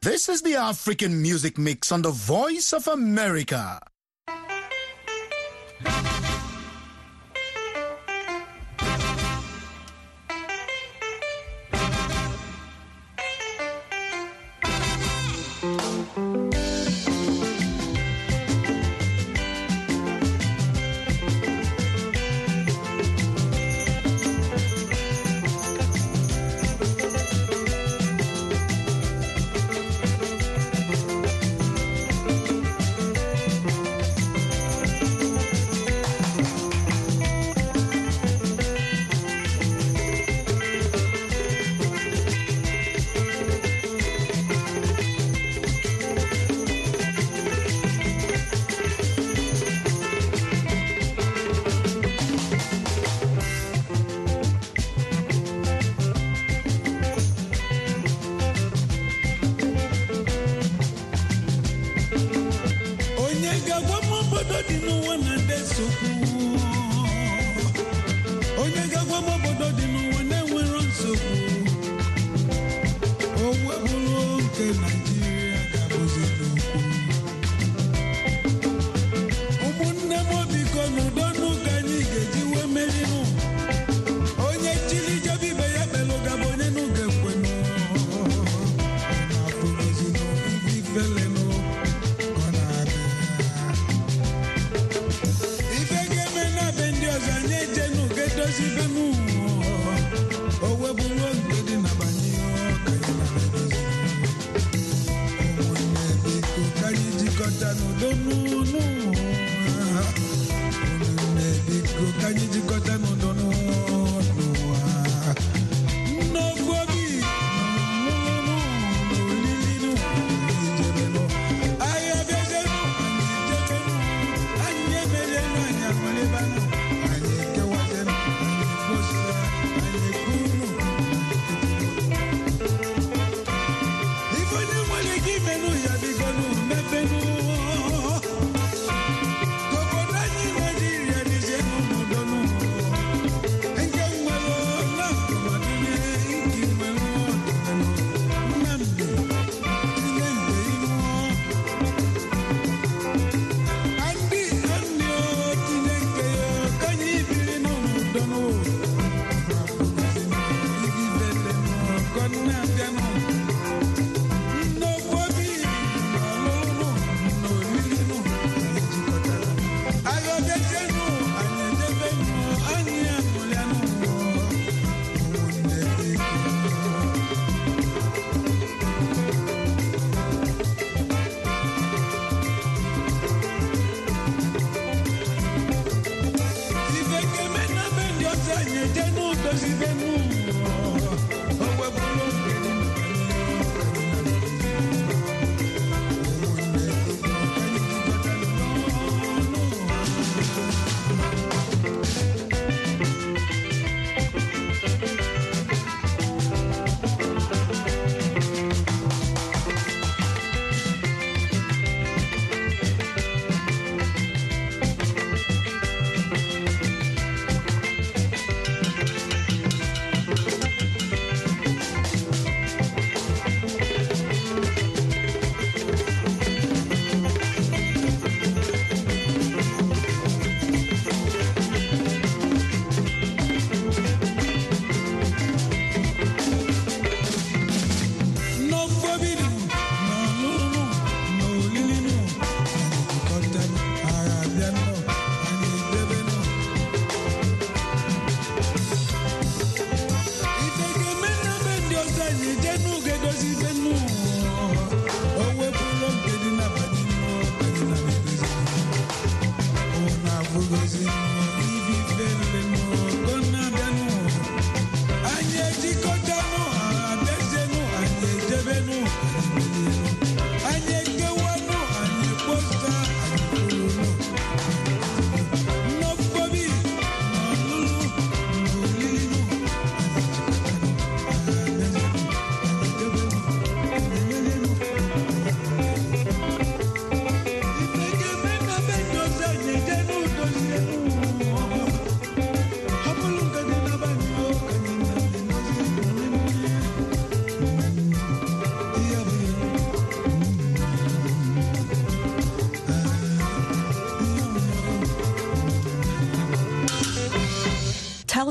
This is the African Music Mix on the Voice of America.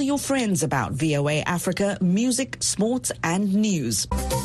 tell your friends about VOA Africa music, sports and news.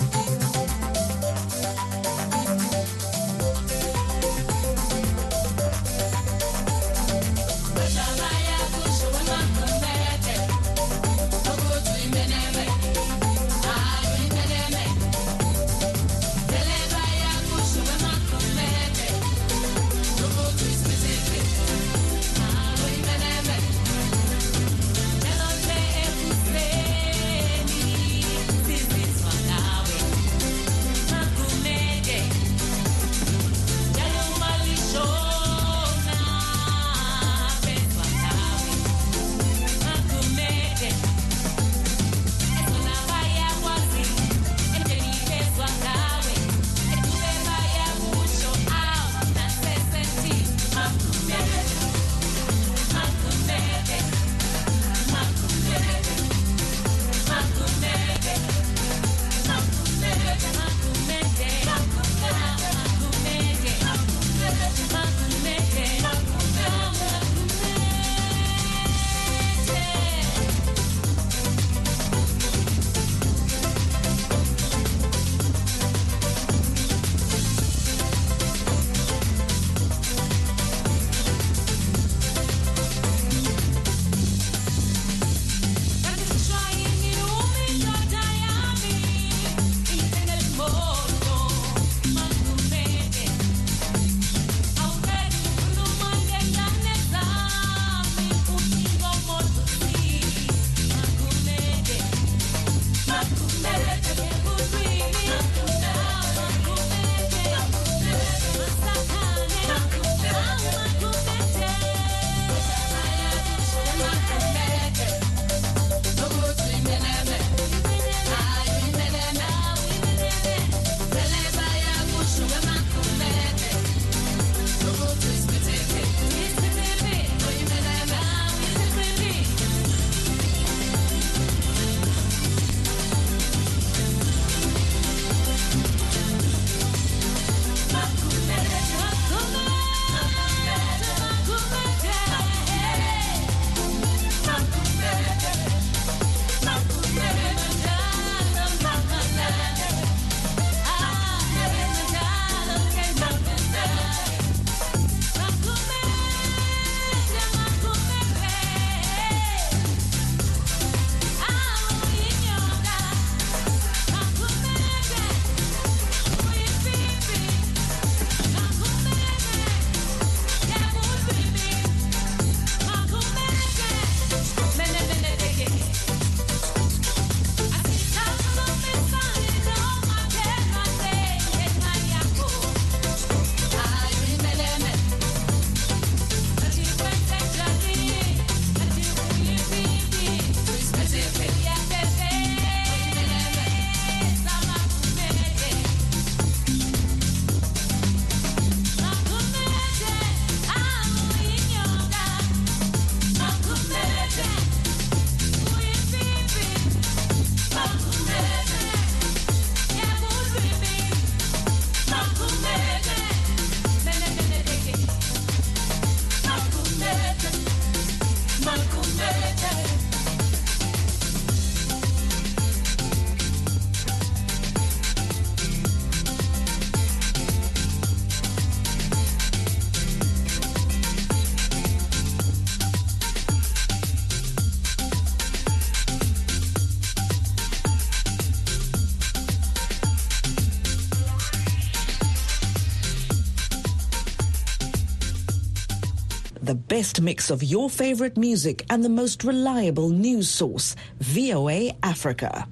The best mix of your favorite music and the most reliable news source, VOA Africa.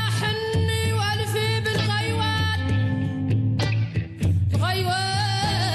حني والفي بالغيوات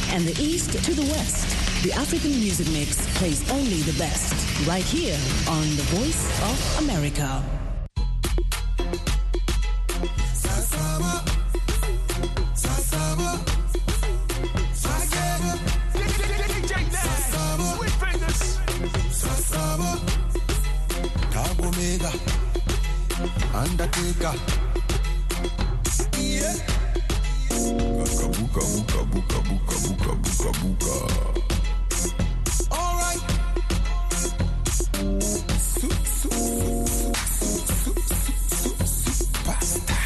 and the east to the west. The African Music Mix plays only the best, right here on The Voice of America. Omega, Undertaker. Yeah. Buka, buka, buka, buka, buka, buka, buka, buka. All right. Superstar.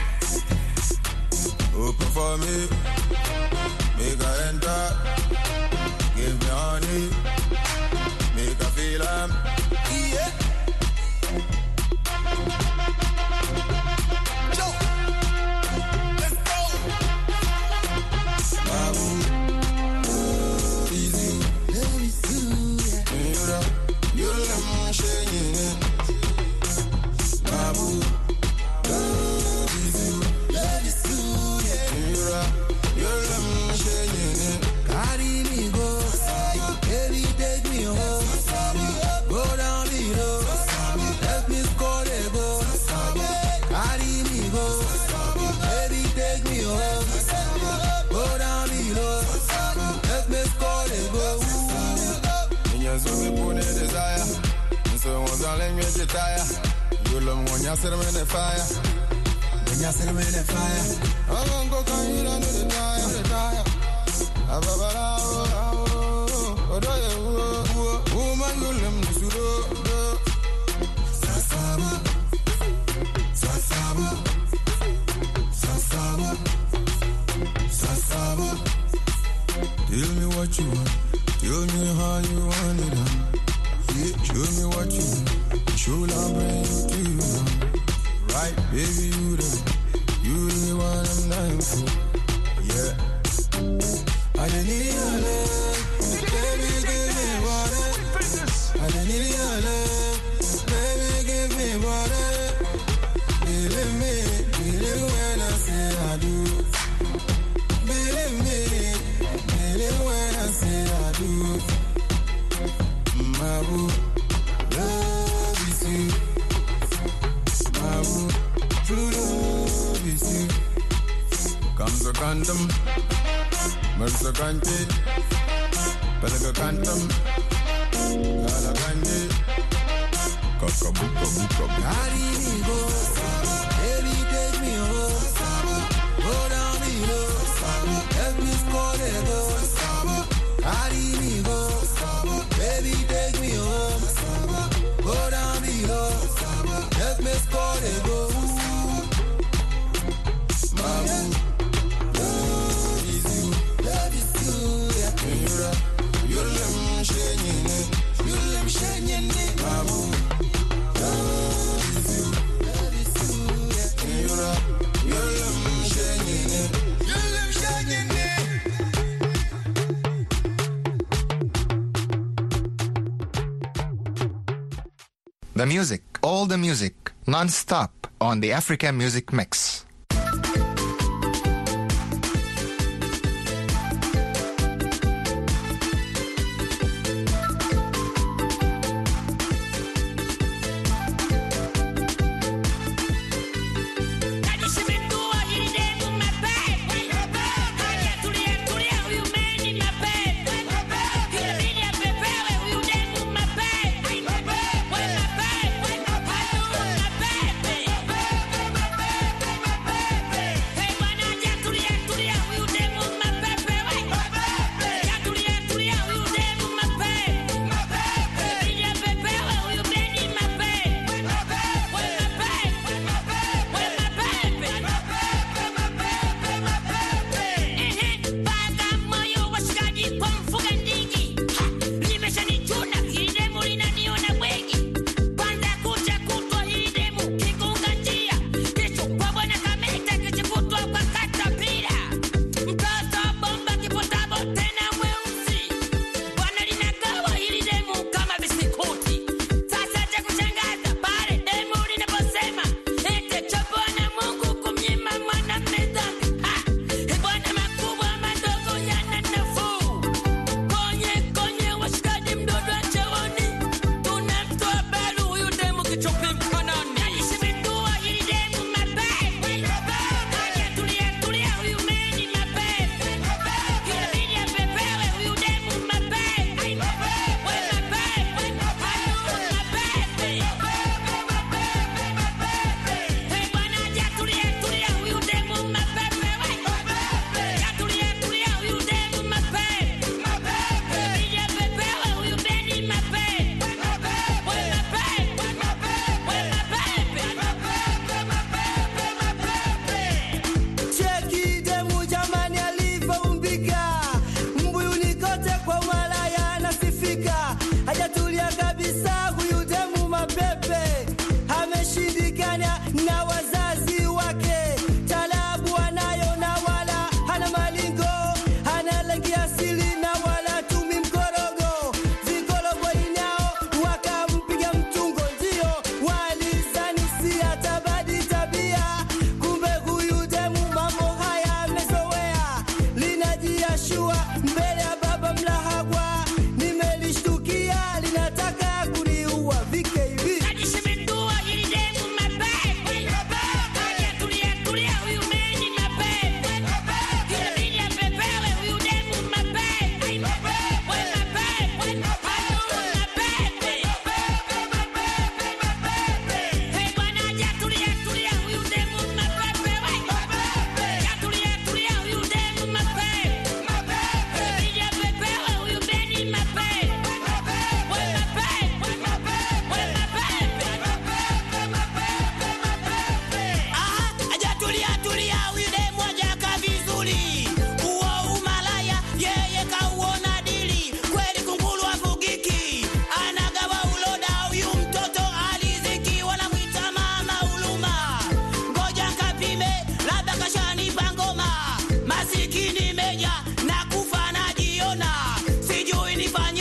Open for me. Make her enter. Give me honey. Make her feel yeah. You love when you set them in the fire. When you set them in the fire, I'm gonna go down here under the tire. Woman, you let me do. Sasaba, Sasaba, Sasaba, Sasaba. Tell me what you want. Tell me how you want it done. Yeah, show me what you want. Should I bring you to you now? Right, baby, you the one I'm dying for. Yeah. I didn't need your love, baby, give me water. I didn't need your love, baby, give me water. Believe me when I say I do. Believe me when I say I do. My boo, love is you. My boo, true love is you. Comes a condom, mercy a canty, pelaga cantum, gala candy, kaka buka buka. Carry me go, baby take me home, go down below, let me score it go. Carry me go, baby take me home, go down below, let me score it go. Mama. The music, all the music, non-stop on the African Music Mix.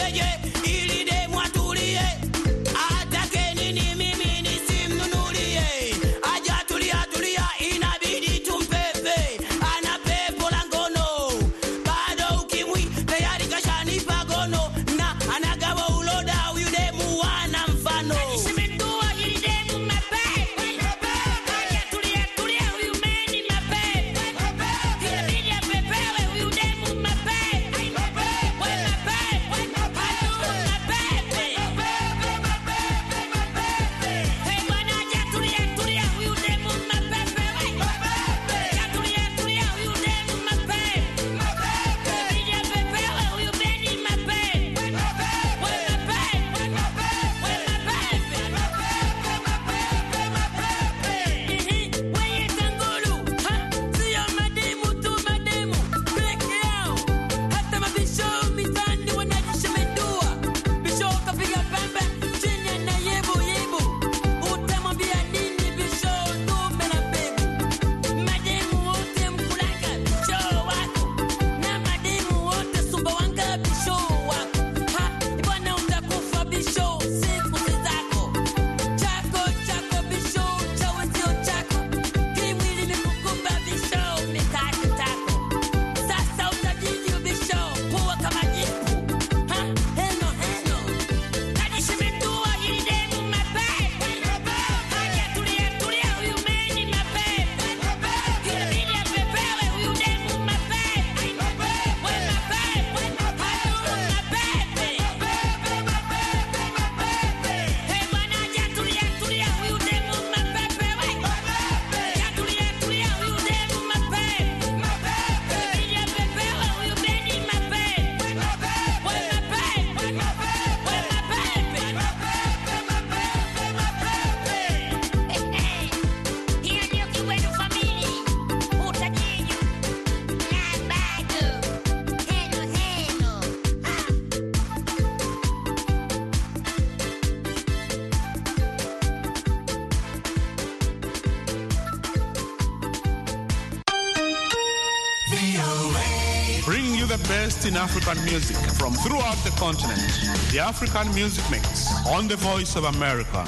Bring you the best in African music from throughout the continent. The African Music Mix on the Voice of America.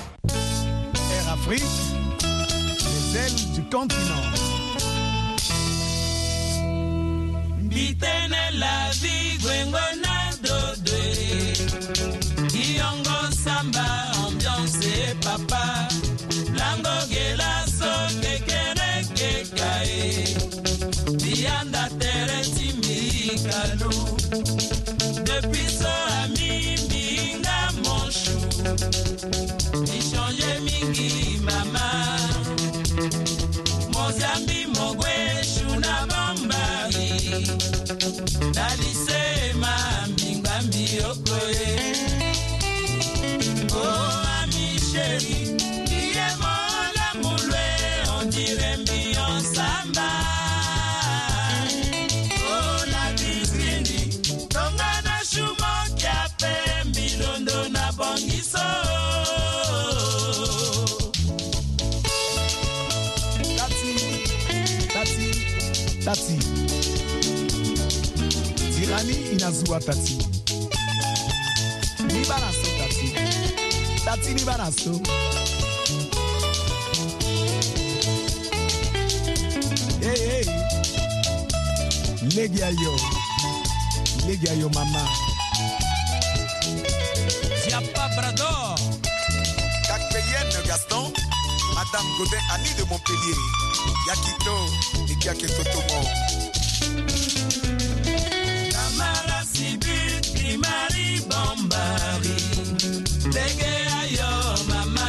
Air Afrique, les ailes du continent. Bitene la vie gwengona dodwe. Iongo samba ambiance papa. Lango gela so kekere kekae. Bianda tere timikalu. Depuis so ami minga monchou. Ni change mingi mama. Mozambi mogwe shuna bambari. Dalise minga miokoe. Oh ami chérie. Iye mola mulwe on dirait mbion samba. Tati Tirani inazua tati Ni banaso tati Tati ni banaso Hey hey Legia yo mama Diapa Brador Kakpeyenne Gaston Madame Godin Annie de Montpellier Yakito Nikiake Sotomo Tamara Sibu Primari Bombari Lege ayo mama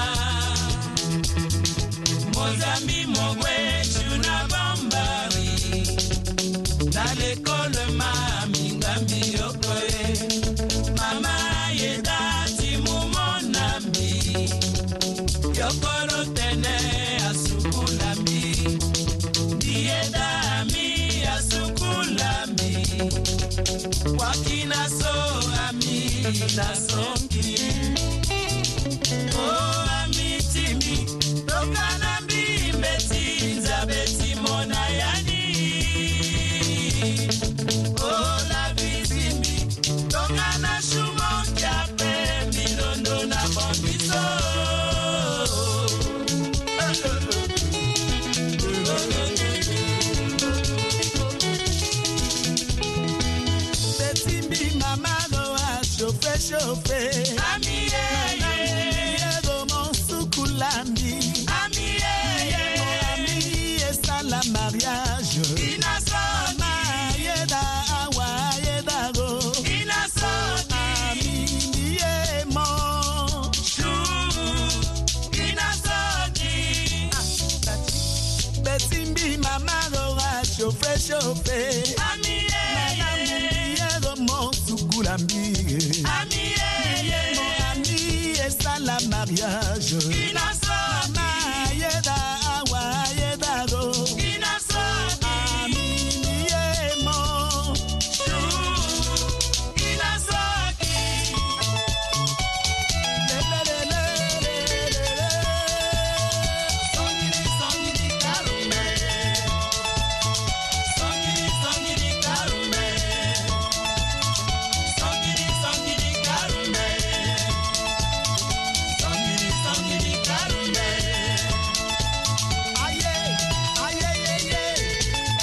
Mozambi Mogwe Chuna Bombari Na l'école mami Ngambi Yokoe Mama Yedati Mumonami Yokoro Tene Asukulami Diedami Asukulami Wakina so ami na songi Oh ami timi Tokana mbeti Nzabeti mona yani Oh la vizimi Tokana shumo préchauffé. Ami, Diego Monsukulambi. Ami, mon ami, et ça la mariage. Inasoni. Yeda awa, yeda go. Inasoni. Ami, Diemo. Chou. Inasoni. Betimbi, mama, gora, chauffé, chauffé. Ami, Monsukulambi. Ami, mon ami, et ça la mariage. Inasoni. Yeda awa, yeda go. Inasoni. Ami, mon chou. Inasoni. Songili, songili, karume. Songili, songili, karume. Songili, songili, karume. Songili, songili, karume. Aye, aye, aye, aye.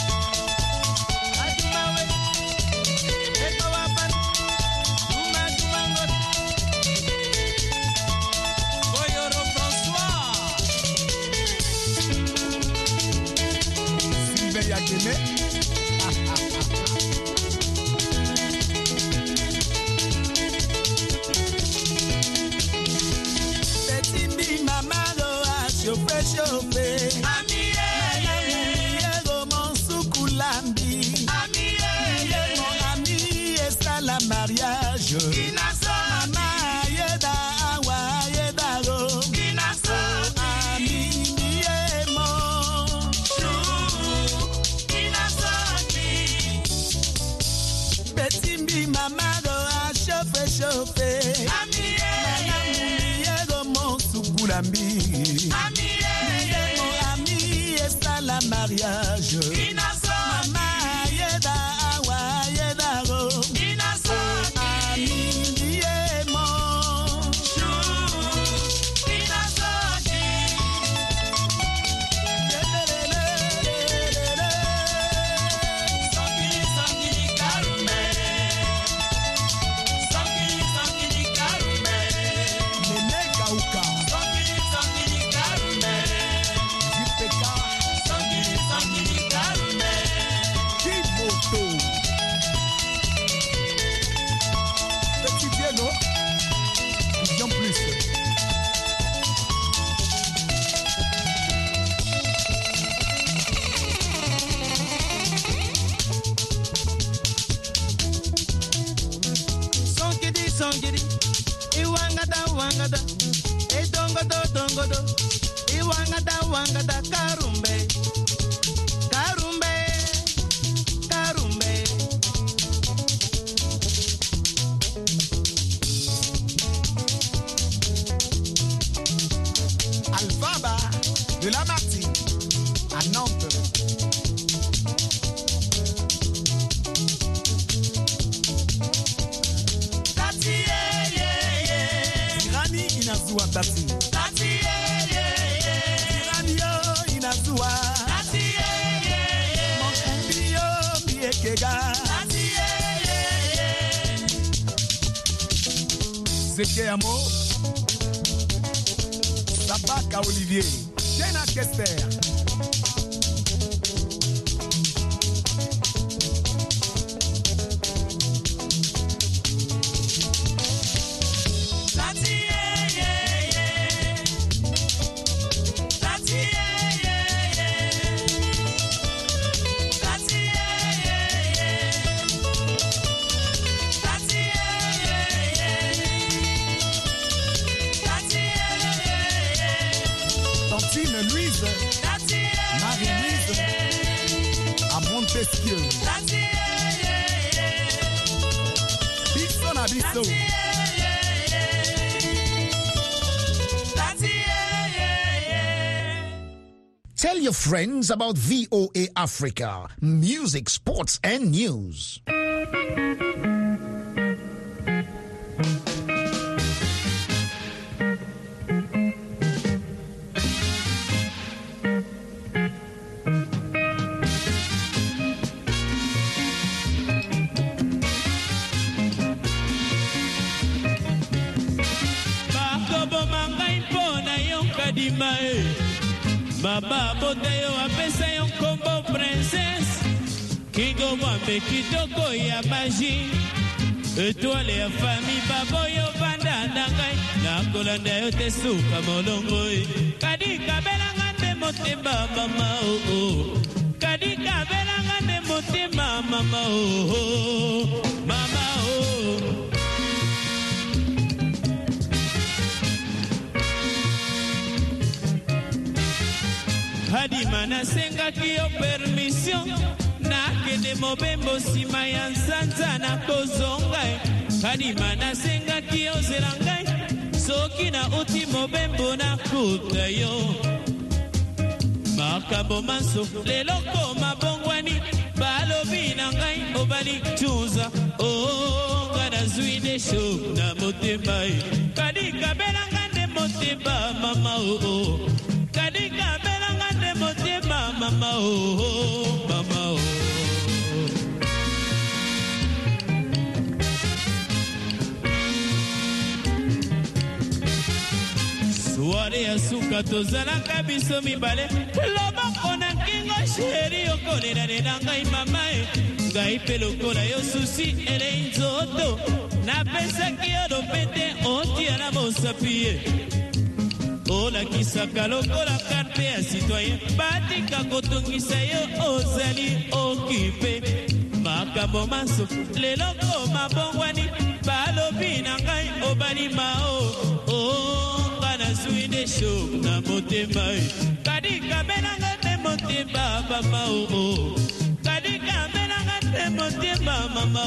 Adumawe. Ekawapan. Dumangot. Boyoro François. Sylvain Yakeme. Betimbi mamalo a chauffé chauffé. Ami, Diego Monsukulambi. Ami, mon ami, et ça la mariage. Inasoni. Mama, yeda awa, yeda go. Inasoni. Ami, Diemo. Chou. Inasoni. Betimbi mamalo a chauffé chauffé. Ami, Diego Monsukulambi. Ami, mon ami, et ça la mariage. Inasoni. Mama, yeda awa, yeda go. Inasoni. Ami, Diemo. Chou. Inasoni. Songili, songili, karume. Songili, songili, karume. Nene Kauka. Songili, songili, karume. Jipeka. Songili, songili, karume. Kimoto. Petit Diego. Vision plus. Songidi, songidi, iwangada, wangada, dongodo, dongodo, iwangada, wangada, karumbe, karumbe, karumbe. Alphaba de la Martine à Nantes. Tati, Tirani inazua tati. Tati, Tirani yo inazua. Tati, Monkumbi yo miekega. Tati, Zeke Amo. Sabaka Olivier. Jenna Kester. Tantine Louise, Marie-Louise, à Montesquieu. Bisso na bisso. Tell your friends about VOA Africa, music, sports, and news. Kadima Mama Boteyo apesa yon kombo princesse Kingo wambe kitoko ya magie Étoile ya famille baboyo banda nangai Nakolanda yo te suka molongo Kadika belanga nde motema mama oh Kadika belanga nde motema mama oh Mama oh Kadima nasenga kiyo permission Nakende mobembo sima ya nsanza na kozonga Kadima nasenga kiyo zelangai Soki na uti mobembo na kuta yo Makambo manso leloko mabongwani Balobi na ngai obali chuza Oh ngana zuide show na motema Kadika belanga nde motema mama oh Kadika belanga nde motema mama oh mama oh Suare ya suka tozala kabiso mibale Loboko na kingo sheri okolera nena ngai mamae Ngai pelokola yo susi ele inzoto Na pesa kiyo dopete otia na mosapie Ola kisaka lokola karte ya citoyen Batika kotungisa yo ozali okipe Makambo maso leloko mabongwani Balobi na ngai obali mao Ngana suide show na motema Kadika belanga te motema mama Kadika belanga te motema mama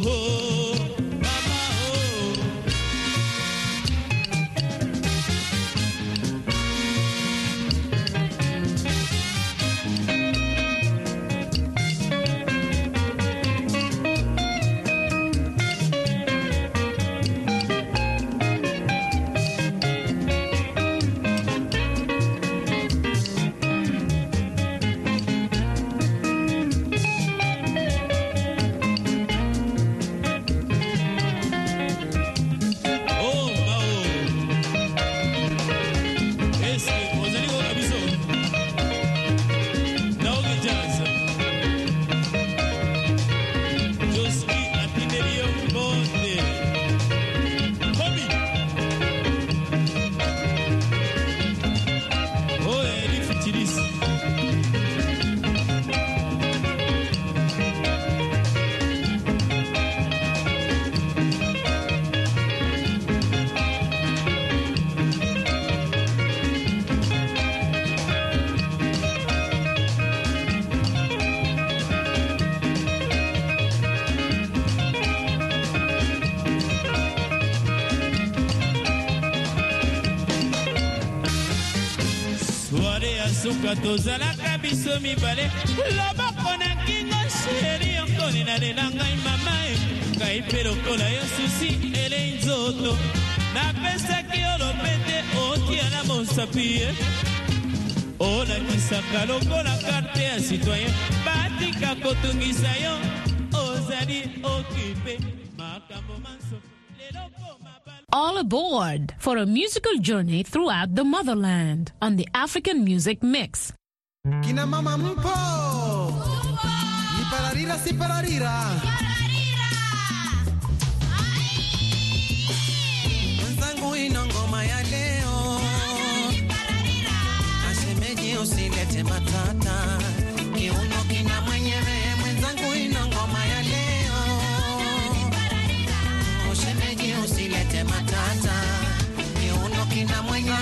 Suka tozala kabiso mibale Loboko na kingo sheri Okoni na nena ngai mamae Ngai pelokola yo susi ele inzoto Na pesa kiyo lopete otia na mosapie Ola kisaka lokola karte ya citoyen Batika kotungisa yo ozali okipe Makambo manso leloko mabale All aboard for a musical journey throughout the motherland on the African Music Mix. Kina mama mpo Ni pararira si pararira Mwenzangu ino ngoma ya leo Ashemeji usilete matata Kiuno kina mwenyewe Mwenzangu ino ngoma ya leo Ashemeji usilete matata Kiuno kina mwenyewe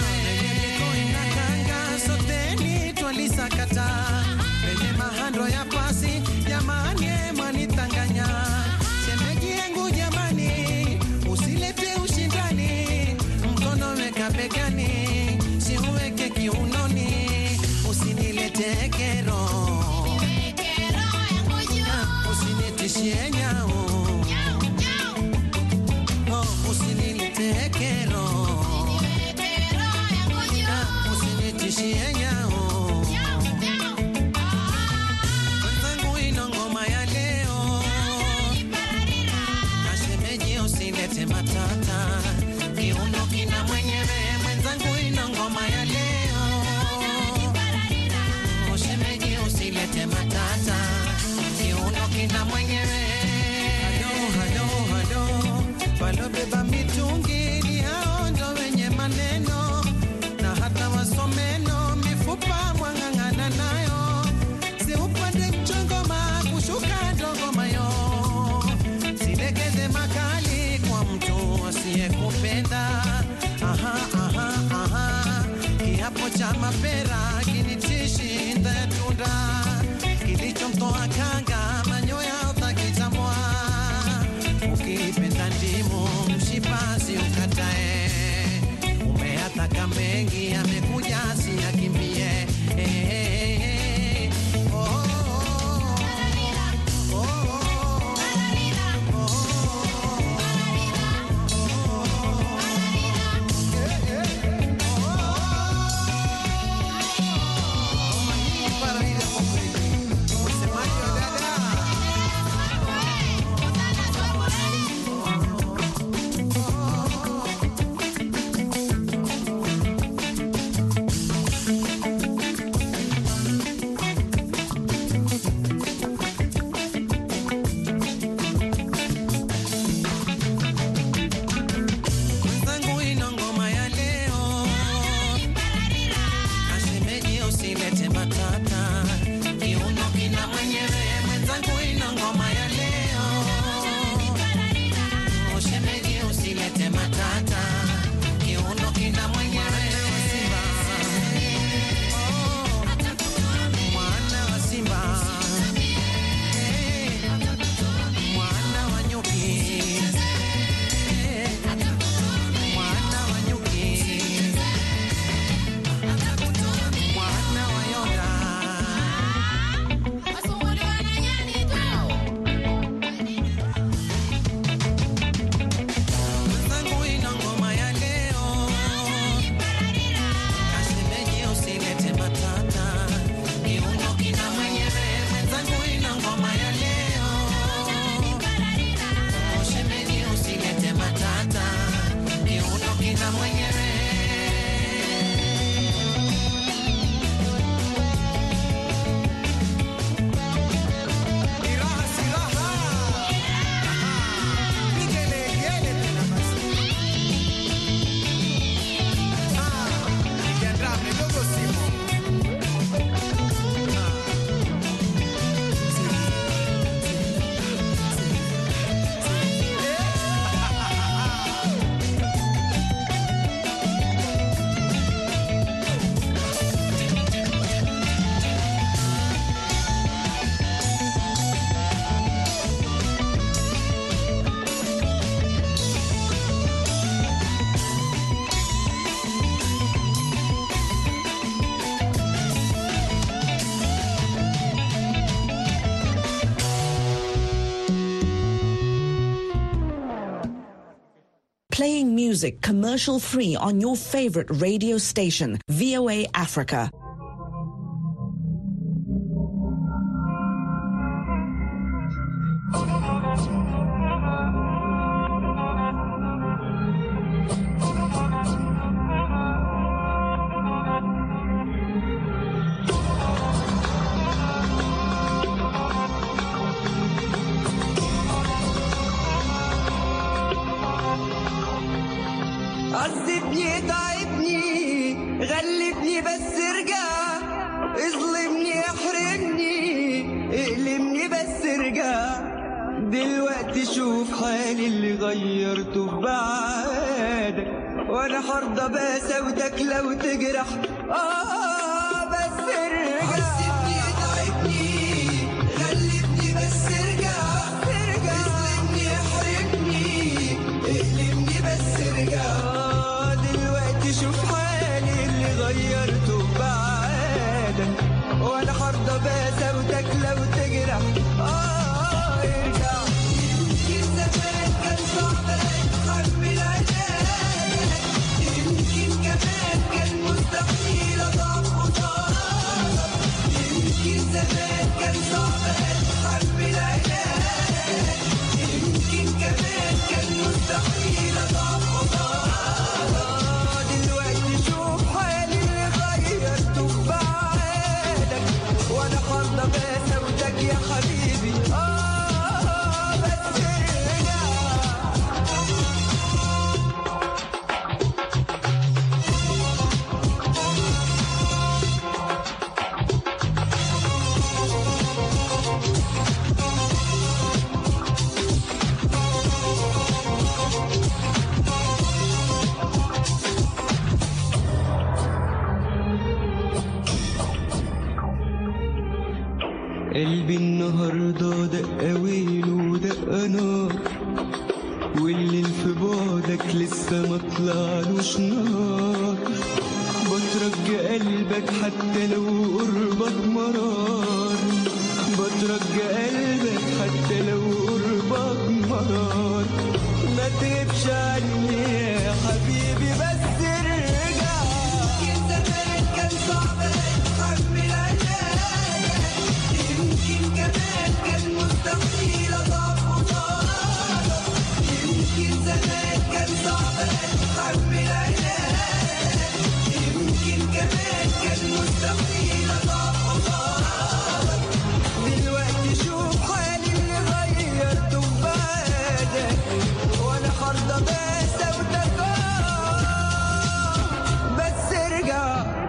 Sakata Penye mahando ya pasi Jamani mwanitanganya Shemeji yangu jamani Usilete ushindani Mkono weka begani Siuweke kiunoni Usinilete kero Usinitishie nyao Usinilete kero Usinitishie nyao matata kiuno kina mwenyewe mwenzangu ina ngoma ya leo niliyekupenda. Aha, aha, aha. Kiapo cha mapera kinitishi ndatunda, kilichomtoa kanga manyoya utakitamwa. Ukipenda ndimu mshipasi ukatae, umeataka mengi amekuja siyakimbie. Playing music commercial-free on your favorite radio station, VOA Africa. عذبني تعبني غلبني بس ارجع اظلمني احرمني اقلمني بس ارجع دلوقتي شوف حالي اللي غيرته ببعادك وانا حرضى بسودك لو تجرح بس ارجع عذبني تعبني غلبني بس ارجع اظلمني احرمني اقلمني بس ارجع شوف حالي اللي غيرته بعادك وانا حرضى بسودك لو تجرح ارجع يمكن زمان كان صعب اتحمل عذابك يمكن كمان كان مستحيل اضعف قصادك قلبي النهاردة دق ويل ودق نار واللي في بعدك لسه ما طلعلوش نار بترجى قلبك حتى لو قربك مرار بترجى قلبك حتى لو قربك مرار ما تغيبش عني يا حبيبي بس ارجع يمكن زمان كان صعب اتحمل عنادك يمكن كمان كان مستحيل اضعف قصادك يمكن زمان كان صعب اتحمل عنادك يمكن كمان كان مستحيل اضعف قصادك دلوقتي شوف حالي اللي غيرته ببعدك وانا حرضى بس بس ارجع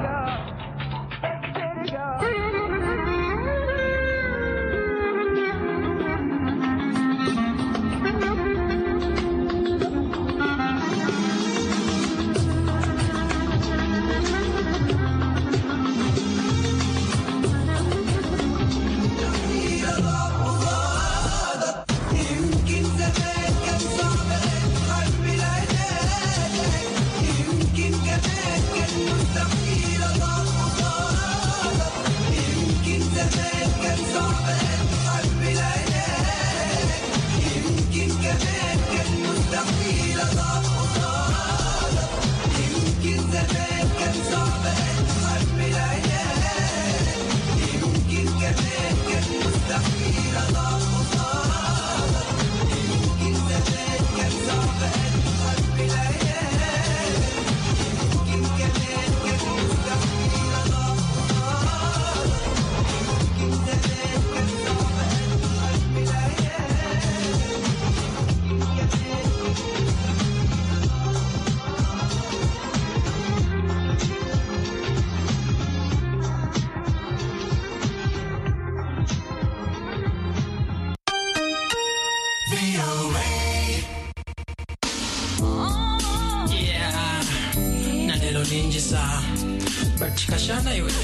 يمكن زمان كان صعب اتحمل عنادك يمكن كمان كان مستحيل اضعف قصادك يمكن زمان كان صعب اتحمل عنادك يمكن كمان كان مستحيل اضعف قصادك يمكن زمان كان صعب اتحمل عنادك يمكن كمان كان مستحيل اضعف قصادك يمكن زمان كان صعب اتحمل عنادك يمكن كمان كان مستحيل اضعف قصادك يمكن زمان كان صعب اتحمل Nanelo ninjisa Bachikashana iwe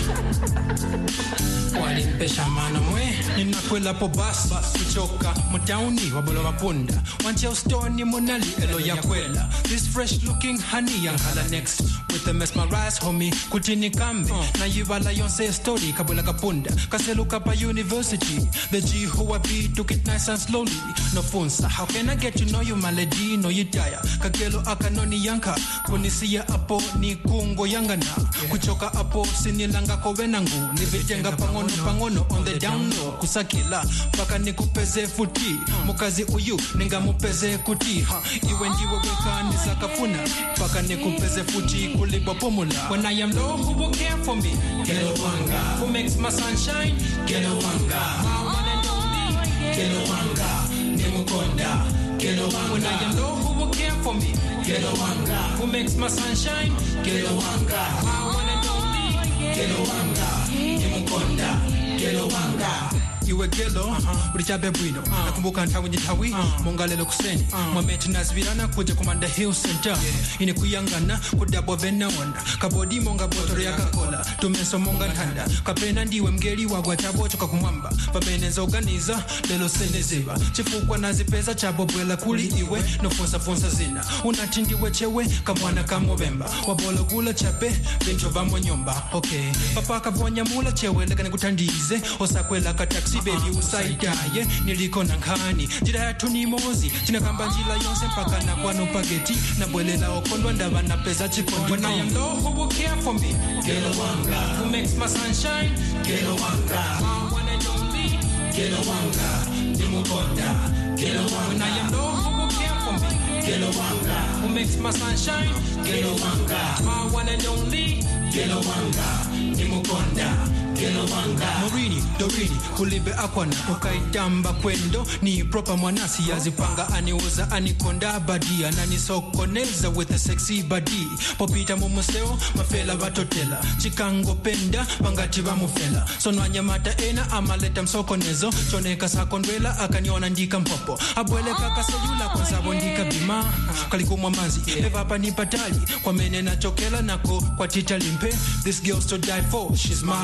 Walimpesha mana mwe Ninakwela po basi Kuchoka mutauni wabolo wapunda Wantia ustoni monali elo ya kwela This fresh looking honey yankala next With the mesmerized homie Kutini kambi Na yiwala yonse story Kabula kapunda Kaseluka pa university The G who I be took it nice and slowly No funsa How can I get to know you my lady No you tire Kagelo akanoni yanka Kunisia apo ni kungo yangana Kuchoka apo sinilanga kowenangu Nivitenga pangono on the down low Kusakila paka nikupeze futi Mukazi uyu ninga mupeze kuti Iwe ndiwe weka nisakafuna Paka nikupeze futi kulibo pomula When I am low who will care for me Kelo wanga Who makes my sunshine Kelo wanga My one and only Kelo wanga Nimukonda Kelo wanga When I am low who will care for me Kelo wanga Who makes my sunshine Kelo wanga My one and only Kelo wanga Nimukonda Kelo wanga Iwe gelo, ulichabe bwino Nakumbuka ntawi njitawi, mongalelo kuseni Mwameti nazvirana kuja Kumanda Hill Center Ini kuyangana, kudabo vena wanda Kabodi monga botoro ya kakola Tumeso monga ntanda Kapena ndiwe mgeli wagwa chabo choka kumwamba Pabeneza organiza, lelo senezeba Chifukwa nazipeza chabo bwela kuli iwe Nofonsa fonsa zina Unatindiwe chewe, kamwana kamobemba Wabolo gula chape, bencho vamo nyomba Okay, papa kavonya mula chewe Lekane kutandize, osakwela kataksi baby usaidaye niliko nankani jira yatu ni mozi tina kamba njila yonse mpaka na kwano pageti na bwelela okondwa ndaba na pesa chipondi when I am low who will care for me Kelo wanga who makes my sunshine Kelo wanga my one and only Kelo wanga nimukonda Kelo wanga when I am low who will care for me Kelo wanga who makes my sunshine Kelo wanga my one and only Kelo wanga nimukonda Kelo wanga Morini, Dorini, kulibe akwana Ukaitamba kwendo Ni proper mwanasi yazipanga Aniuza anikonda badia Nani sokoneza with a sexy body Popita mumuseo Mafela batotela Chikango penda Pangati bamufela Sonwanya mata ena Amaleta msokonezo Choneka sakondwela Akaniona ndika mpopo Abwele kaka seyula Konsabo ndika bima Kalikumwa mazi Eva pani patali Kwa mene na chokela Nako kwa tita limpe This girl's to die for She's my religion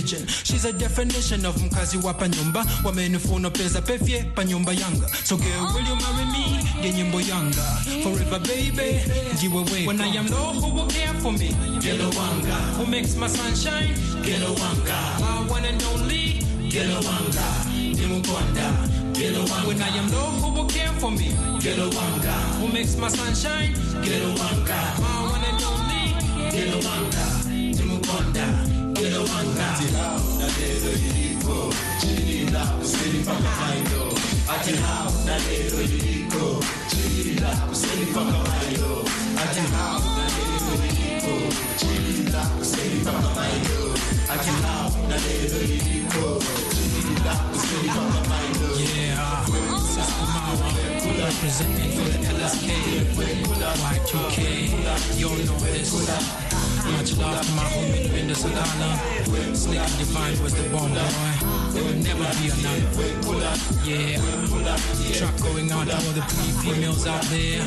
religion. She's a definition of mkazi wa panyumba. Wamenifuna pesa pefye panyumba yanga. So girl, will you marry me? Get nyimbo yanga. Forever baby, give away. When I am low, who will care for me? Gelo wanga. Who makes my sunshine? Gelo wanga. My one and only. Gelo wanga. Dimukonda. Gelo wanga. When I am low, who will care for me? Gelo wanga. Who makes my sunshine? Gelo wanga. My one and only. Gelo wanga. Dimukonda. Gelo wanga. Na lero yiko. Chila useni paka mayo. Ati how na lero yiko. Chila useni paka mayo. Ati how na lero yiko. Chila useni paka mayo. Ati how na lero yiko. Chila useni paka mayo. Yeah, Sister Mawa, representing for the LSK, Y2K, you know this. Much love to my homie Vinda Sagala. Slick and Divine was the bomb boy. There will never be another. Yeah, track going out to all the pretty females out there.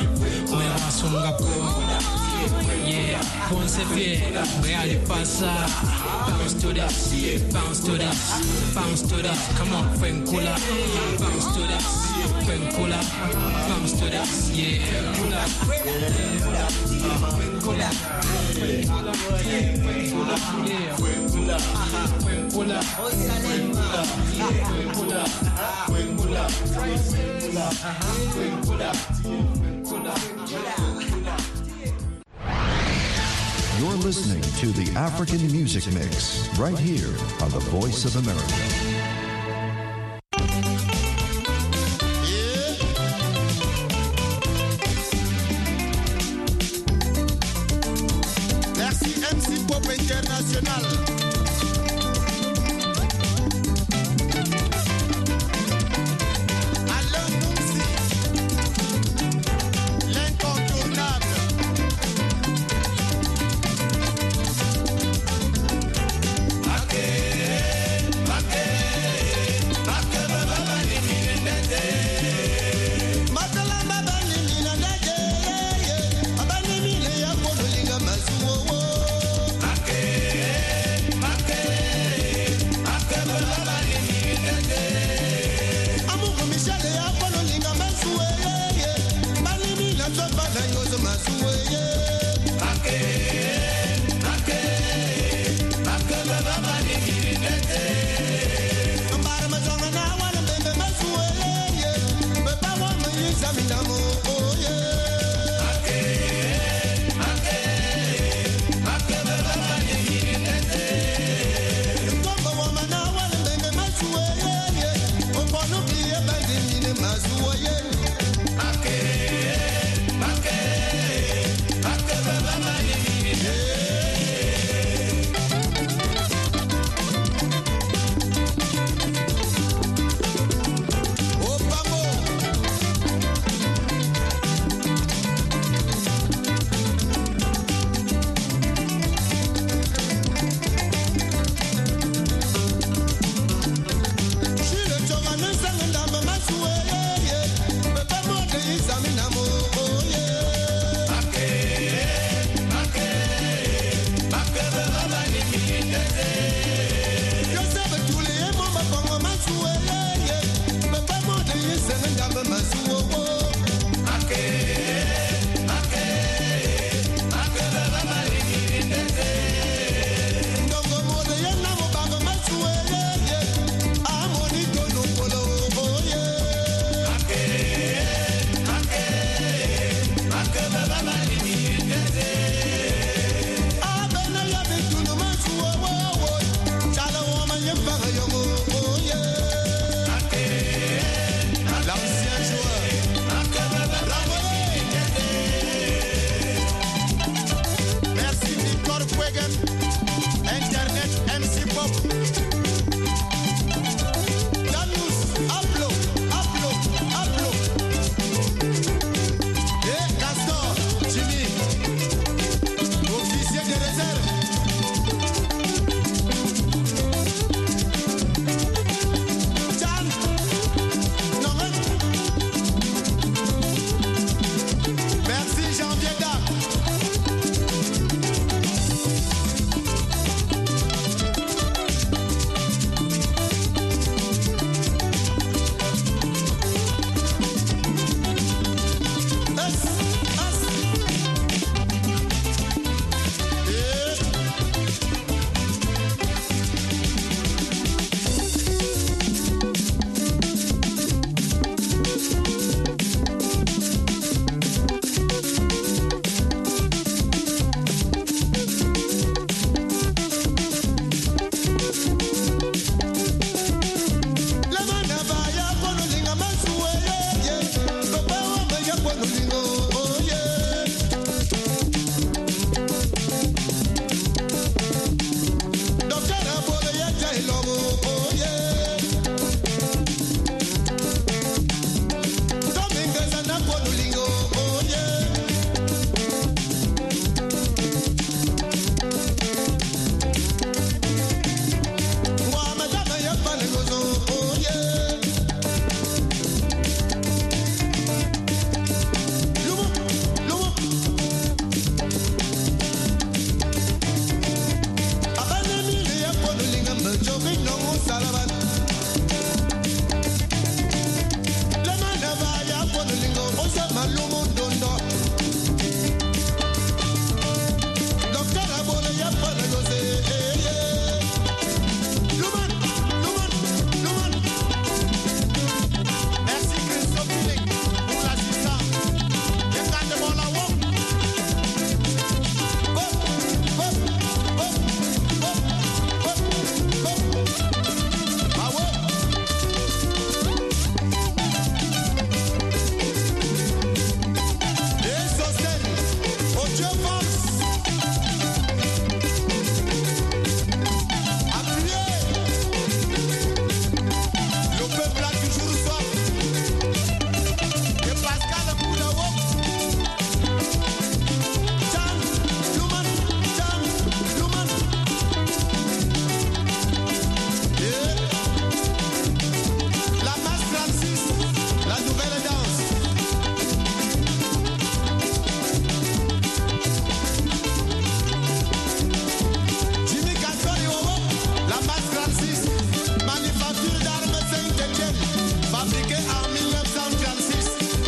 Yeah, Ponce Fier, Reali Pasa. Bounce to this, bounce to this, bounce to this. Come on, Fenkula. Bounce to this, Fenkula. Bounce to this, yeah. Fenkula. You're listening to the African Music Mix right here on the Voice of America. Merci MC Pop International.